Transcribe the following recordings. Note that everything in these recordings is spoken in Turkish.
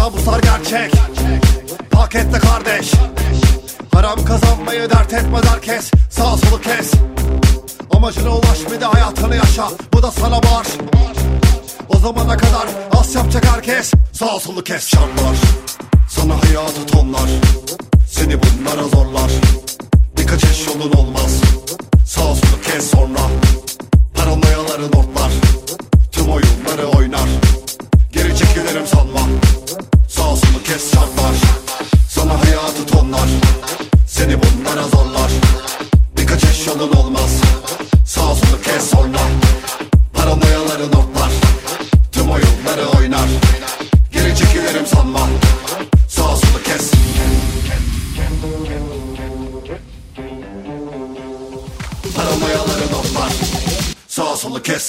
Kabuslar gerçek, pakette kardeş. Haram kazanmayı dert etmez herkes. Sağ solu kes, amacına ulaş, bir de hayatını yaşa. Bu da sana var. O zamana kadar az yapacak herkes. Sağ solu kes. Şartlar sana hayatı tonlar, seni bunlara zorlar. Birkaç eş yolun olmaz. Sağ solu kes sonra. Paranoyaları notlar, tüm oyunları oynar. Geri çekilirim sanma. Sağ solu kes. Şartlar sana hayatı tonlar, seni bunlara zorlar. Birkaç eş yolun olmaz. Sağ solu kes sonra. Paranoyaları notlar, tüm oyunları oynar. Geri çekilirim sanma. Sağ solu kes. Paranoyaları notlar, sağ solu kes.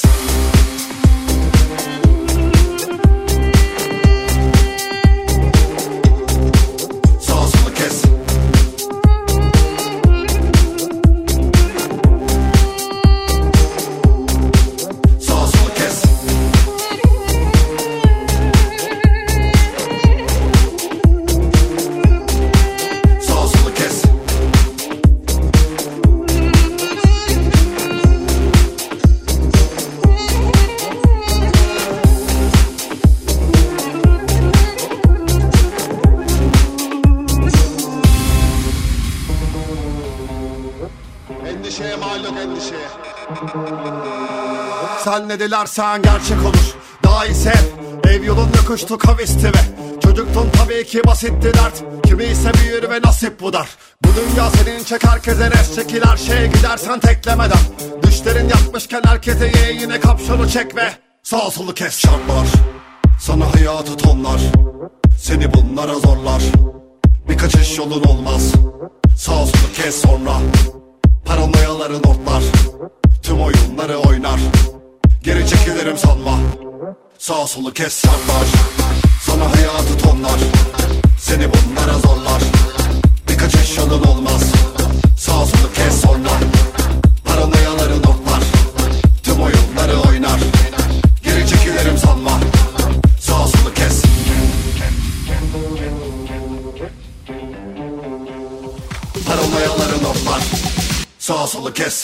Endişeye mal yok, endişeye. Sen ne dilersen gerçek olur. Daha iyi sev, ev yolun yokuştu kavisti ve çocuktun tabii ki basitti dert. Kimi ise büyür ve nasip bu dar. Bu dünya senin, çek herkese res, çekil her şeye gidersen teklemeden. Düşlerin yakmışken herkese ye, yine kapşonu çek ve sağ solu kes. Şartlar sana hayatı tonlar, seni bunlara zorlar. Birkaç eş yolun olmaz. Sağ solu kes sonra. Paranoyaları notlar, tüm oyunları oynar. Geri çekilirim sanma. Sağ solu kes. Şartlar sana hayatı tonlar, seni bunlara zorlar. Birkaç eş yolun olmaz. Sağ solu kes sonra. Paranoyaları notlar, tüm oyunları oynar. Geri çekilirim sanma. Sağ solu kes. Paranoyaları notlar, sağ solu kes.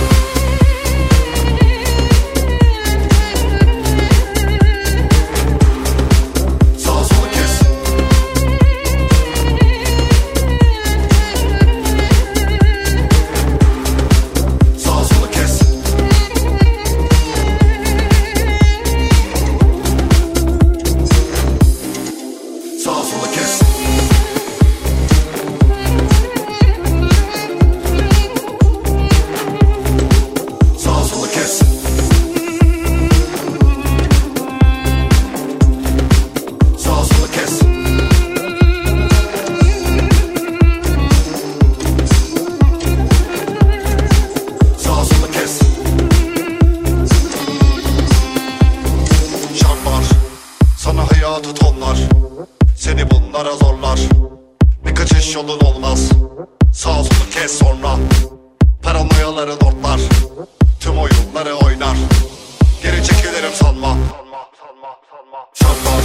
Hayatı tonlar, seni bunlara zorlar. Birkaç eş yolun olmaz. Sağ solu kes sonra. Paranoyaları notlar, tüm oyunları oynar. Geri çekilirim sanma. Şartlar